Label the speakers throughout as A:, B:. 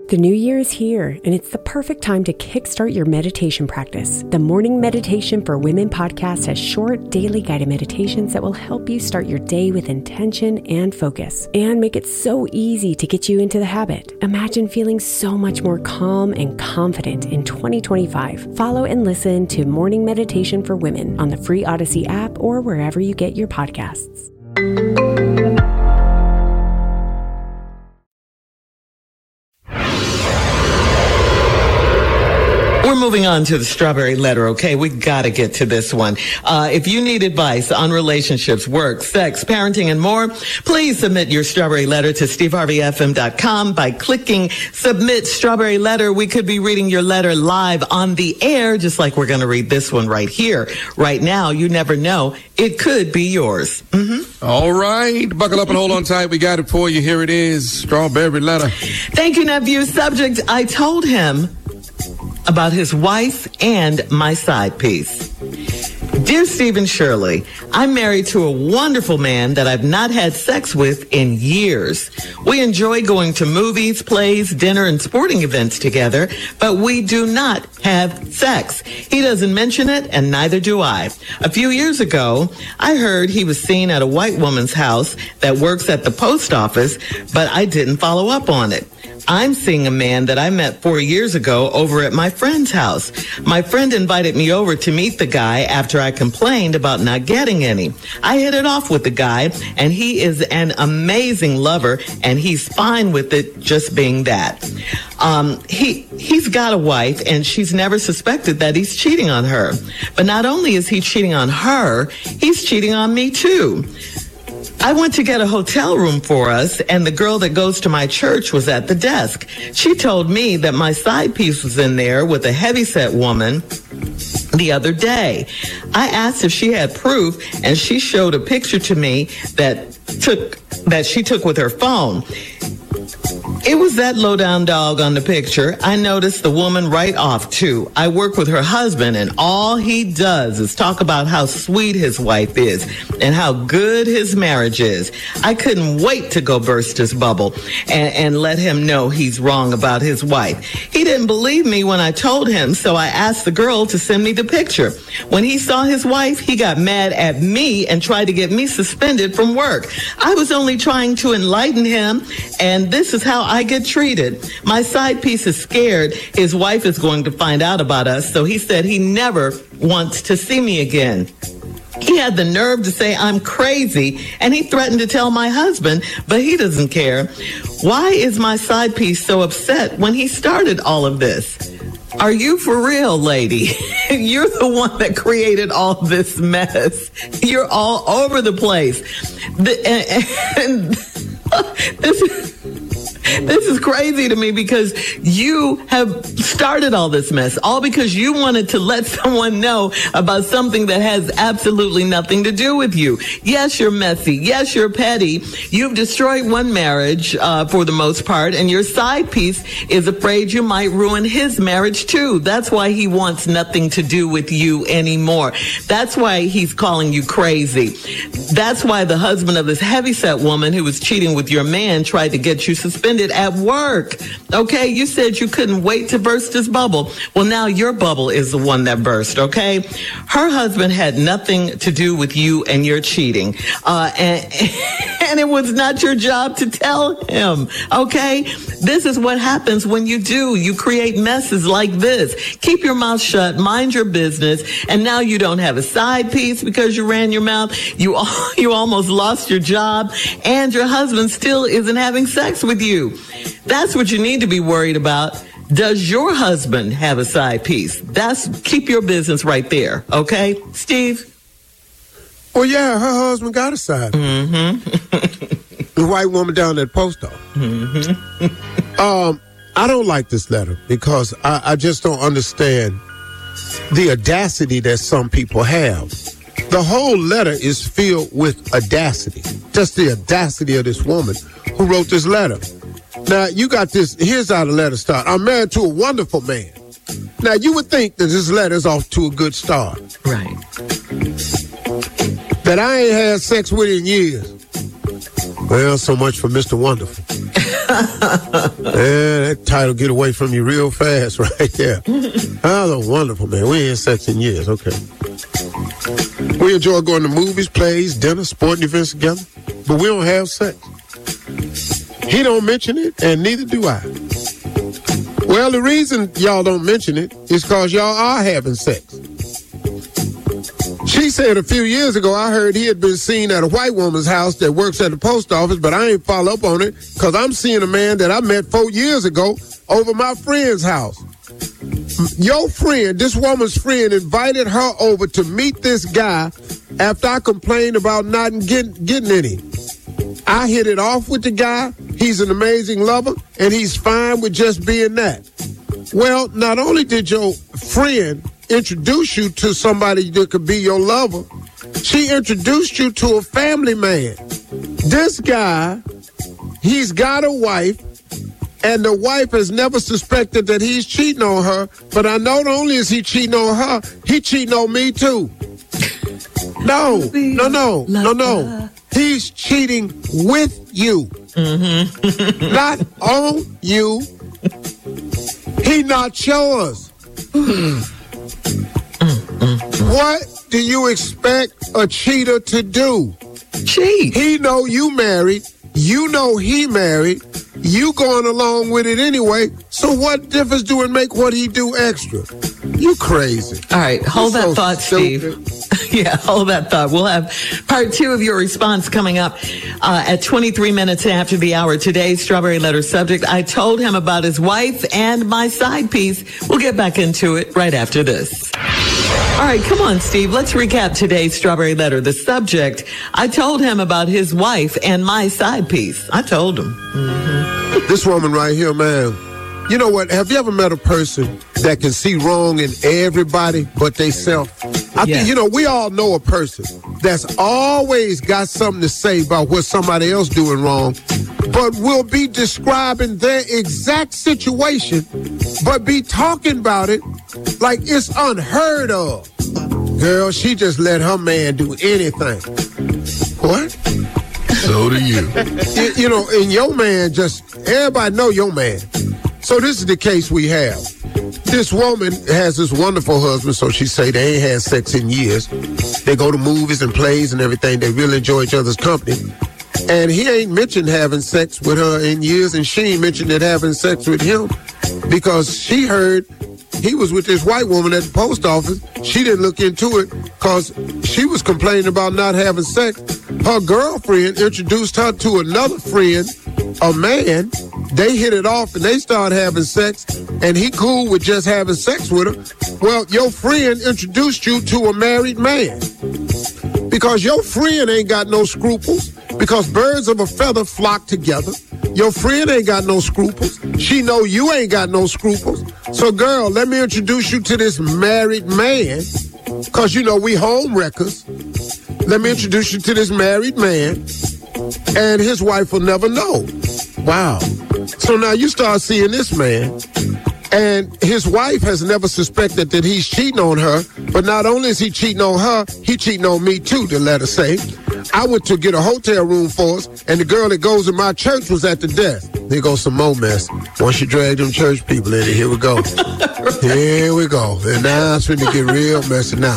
A: The new year is here, and it's the perfect time to kickstart your meditation practice. The Morning Meditation for Women podcast has short, daily guided meditations that will help you start your day with intention and focus, and make it so easy to get you into the habit. Imagine feeling so much more calm and confident in 2025. Follow and listen to Morning Meditation for Women on the free Odyssey app or wherever you get your podcasts.
B: We're moving on to the strawberry letter, okay? We got to get to this one. If you need advice on relationships, work, sex, parenting, and more, please submit your strawberry letter to steveharveyfm.com by clicking Submit Strawberry Letter. We could be reading your letter live on the air, just like we're going to read this one right here. Right now, you never know. It could be yours. Mm-hmm.
C: All right. Buckle up and hold on tight. We got it for you. Here it is. Strawberry letter.
B: Thank you, nephew. Subject, I told him about his wife and my side piece. Dear Steve and Shirley, I'm married to a wonderful man that I've not had sex with in years. We enjoy going to movies, plays, dinner, and sporting events together, but we do not have sex. He doesn't mention it, and neither do I. A few years ago, I heard he was seen at a white woman's house that works at the post office, but I didn't follow up on it. I'm seeing a man that I met 4 years ago over at my friend's house. My friend invited me over to meet the guy after I complained about not getting any. I hit it off with the guy, and he is an amazing lover, and he's fine with it just being that. He's got a wife, and she's never suspected that he's cheating on her. But not only is he cheating on her, he's cheating on me too. I went to get a hotel room for us, and the girl that goes to my church was at the desk. She told me that my side piece was in there with a heavyset woman the other day. I asked if she had proof, and she showed a picture to me that she took with her phone. It was that low-down dog on the picture. I noticed the woman right off, too. I work with her husband, and all he does is talk about how sweet his wife is and how good his marriage is. I couldn't wait to go burst his bubble and let him know he's wrong about his wife. He didn't believe me when I told him, so I asked the girl to send me the picture. When he saw his wife, he got mad at me and tried to get me suspended from work. I was only trying to enlighten him, and this is how I get treated. My side piece is scared his wife is going to find out about us, so he said he never wants to see me again. He had the nerve to say I'm crazy, and he threatened to tell my husband, but he doesn't care. Why is my side piece so upset when he started all of this? Are you for real, lady? You're the one that created all this mess. You're all over the place. This is crazy to me because you have started all this mess, all because you wanted to let someone know about something that has absolutely nothing to do with you. Yes, you're messy. Yes, you're petty. You've destroyed one marriage for the most part, and your side piece is afraid you might ruin his marriage too. That's why he wants nothing to do with you anymore. That's why he's calling you crazy. That's why the husband of this heavyset woman who was cheating with your man tried to get you suspended at work. Okay, you said you couldn't wait to burst his bubble. Well, now your bubble is the one that burst, okay? Her husband had nothing to do with you and your cheating. And it was not your job to tell him, okay? This is what happens when you do. You create messes like this. Keep your mouth shut, mind your business, and now you don't have a side piece because you ran your mouth. You almost lost your job, and your husband still isn't having sex with you. That's what you need to be worried about. Does your husband have a side piece? Keep your business right there, okay? Steve?
D: Well, yeah, her husband got a side piece. Mm-hmm. The white woman down at the post office. Mm-hmm. I don't like this letter because I just don't understand the audacity that some people have. The whole letter is filled with audacity. Just the audacity of this woman who wrote this letter. Now, you got this. Here's how the letter starts. I'm married to a wonderful man. Now, you would think that this letter's off to a good start.
B: Right.
D: That I ain't had sex with in years. Well, so much for Mr. Wonderful. That title get away from you real fast right there. Oh, wonderful, man. We ain't sex in years. Okay. We enjoy going to movies, plays, dinner, sporting events together, but we don't have sex. He don't mention it, and neither do I. Well, the reason y'all don't mention it is because y'all are having sex. She said a few years ago, I heard he had been seen at a white woman's house that works at the post office, but I ain't follow up on it because I'm seeing a man that I met 4 years ago over my friend's house. Your friend, this woman's friend, invited her over to meet this guy after I complained about not getting any. I hit it off with the guy. He's an amazing lover, and he's fine with just being that. Well, not only did your friend introduce you to somebody that could be your lover, she introduced you to a family man. This guy, he's got a wife, and the wife has never suspected that he's cheating on her, but I know not only is he cheating on her, he cheating on me too. No. He's cheating with you. Mm-hmm. Not on you. He not yours. What do you expect a cheater to do?
B: Cheat.
D: He know you married. You know he married. You going along with it anyway. So what difference do it make what he do extra? You crazy.
B: All right, hold that thought,
D: stupid.
B: Steve. Yeah, hold that thought. We'll have part 2 of your response coming up at 23 minutes after the hour. Today's Strawberry Letter subject, I told him about his wife and my side piece. We'll get back into it right after this. All right, come on, Steve. Let's recap today's Strawberry Letter. The subject, I told him about his wife and my side piece. I told him. Mm-hmm.
D: This woman right here, man. You know what? Have you ever met a person that can see wrong in everybody but they self? I think, you know, we all know a person that's always got something to say about what somebody else doing wrong, but will be describing their exact situation, but be talking about it like it's unheard of. Girl, she just let her man do anything. What?
C: So do you.
D: You know, and your man everybody know your man. So this is the case we have. This woman has this wonderful husband, so she say they ain't had sex in years. They go to movies and plays and everything. They really enjoy each other's company. And he ain't mentioned having sex with her in years, and she ain't mentioned it having sex with him because she heard he was with this white woman at the post office. She didn't look into it because she was complaining about not having sex. Her girlfriend introduced her to another friend, a man. They hit it off and they started having sex, and he cool with just having sex with her. Well, your friend introduced you to a married man because your friend ain't got no scruples, because birds of a feather flock together. Your friend ain't got no scruples. She know you ain't got no scruples. So, girl, let me introduce you to this married man, because, you know, we home wreckers. Let me introduce you to this married man, and his wife will never know. Wow. So now you start seeing this man, and his wife has never suspected that he's cheating on her, but not only is he cheating on her, he cheating on me too, the letter say. I went to get a hotel room for us, and the girl that goes in my church was at the desk. There goes some more mess. Once you drag them church people in it, here we go. Here we go. And now it's going to get real messy now.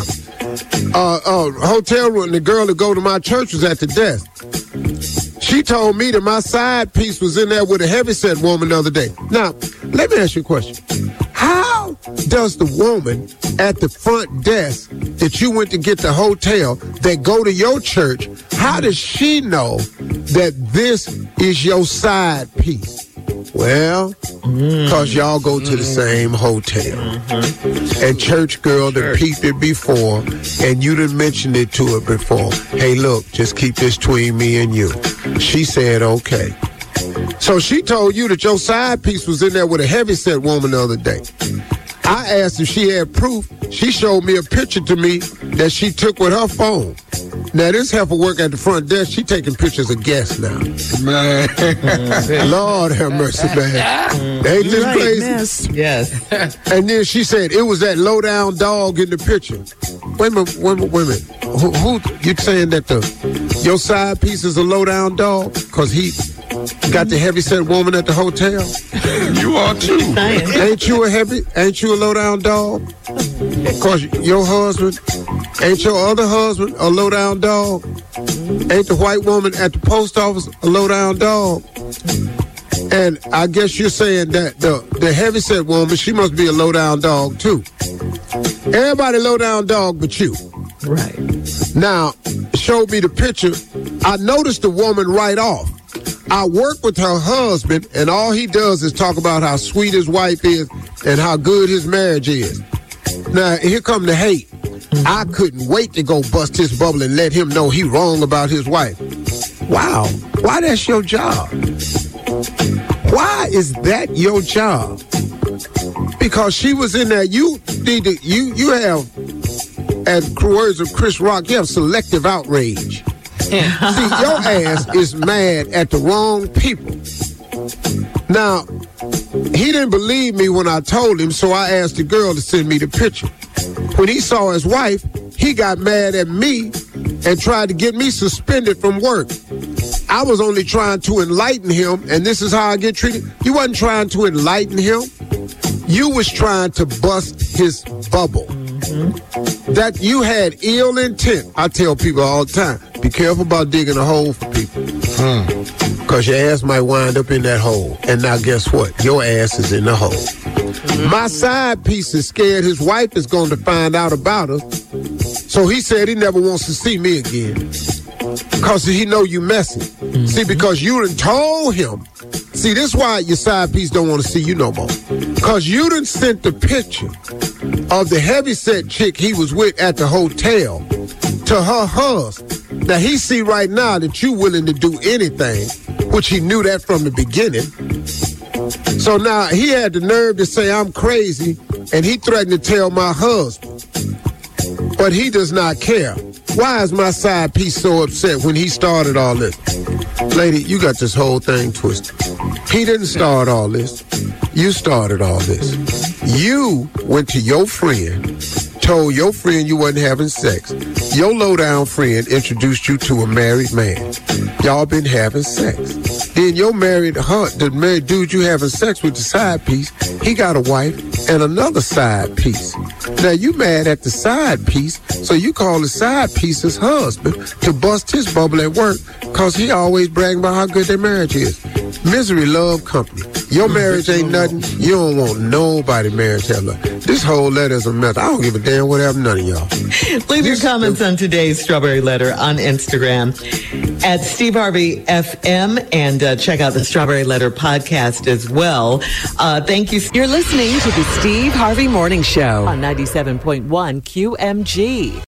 D: Hotel room, the girl that go to my church was at the desk. She told me that my side piece was in there with a heavyset woman the other day. Now, let me ask you a question. How does the woman at the front desk that you went to get the hotel that go to your church, how does she know that this is your side piece? Well, because y'all go to the same hotel. And church girl that peeped it before, and you done mentioned it to her before. Hey, look, just keep this between me and you. She said, okay. So she told you that your side piece was in there with a heavyset woman the other day. I asked if she had proof. She showed me a picture to me that she took with her phone. Now, this heifer work at the front desk. She taking pictures of guests now. Man. Lord have mercy, man. Ain't this crazy?
B: Yes.
D: And then she said, it was that low-down dog in the picture. Wait a minute. Who you saying that your side piece is a low-down dog? Because got the heavyset woman at the hotel.
C: You are too.
D: Ain't you a low down dog? Cause your husband, ain't your other husband a low down dog? Ain't the white woman at the post office a low down dog? And I guess you're saying that the heavyset woman, she must be a low down dog too. Everybody low down dog but you.
B: Right.
D: Now, showed me the picture. I noticed the woman right off. I work with her husband, and all he does is talk about how sweet his wife is and how good his marriage is. Now, here come the hate. I couldn't wait to go bust his bubble and let him know he wrong about his wife. Wow. Why that's your job? Why is that your job? Because she was in there. You have, at words of Chris Rock, you have selective outrage. See, your ass is mad at the wrong people. Now, he didn't believe me when I told him, so I asked the girl to send me the picture. When he saw his wife, he got mad at me and tried to get me suspended from work. I was only trying to enlighten him, and this is how I get treated. You wasn't trying to enlighten him. You was trying to bust his bubble. That you had ill intent. I tell people all the time, be careful about digging a hole for people. Because your ass might wind up in that hole. And now guess what? Your ass is in the hole. My side piece is scared his wife is going to find out about us. So he said he never wants to see me again. Because he know you messy. See, because you done told him. See, this is why your side piece don't want to see you no more. Because you done sent the picture of the heavyset chick he was with at the hotel to her husband. Now, he see right now that you willing to do anything, which he knew that from the beginning. So now he had the nerve to say I'm crazy, and he threatened to tell my husband. But he does not care. Why is my side piece so upset when he started all this? Lady, you got this whole thing twisted. He didn't start all this. You started all this. You went to your friend, told your friend you wasn't having sex. Your low-down friend introduced you to a married man. Y'all been having sex. Then your the married dude you having sex with, the side piece, he got a wife and another side piece. Now you mad at the side piece, so you call the side piece his husband to bust his bubble at work, cause he always bragging about how good their marriage is. Misery love company. Your marriage ain't nothing. You don't want nobody marriage to have love. This whole letter is a mess. I don't give a damn what happened, none of y'all.
B: Leave your comments on today's Strawberry Letter on Instagram at Steve Harvey FM, and check out the Strawberry Letter podcast as well. Thank you.
E: You're listening to the Steve Harvey Morning Show on 97.1 QMG.